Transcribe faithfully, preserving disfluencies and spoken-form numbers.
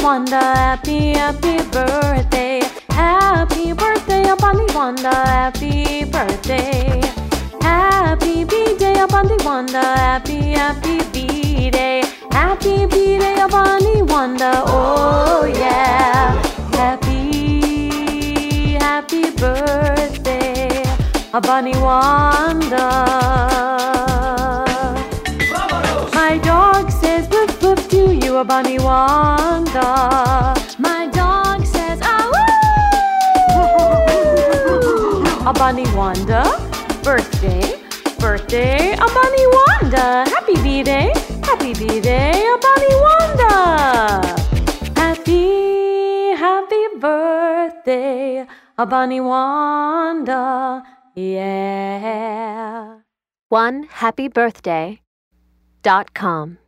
Wanda, happy, happy birthday. Happy birthday, Bunny Wanda, happy birthday. Happy B-Day, Bunny Wanda, happy, happy B-Day. Happy B-Day, Bunny Wanda, oh yeah. Happy, happy birthday, Bunny Wanda. My dog says woof woof to you, Bunny Wanda. My dog says ah woo. Bunny Wanda, birthday, birthday, Bunny Wanda. Happy B-Day, happy B-Day, Bunny Wanda. Happy, happy birthday, Bunny Wanda. Yeah. One happy birthday dot com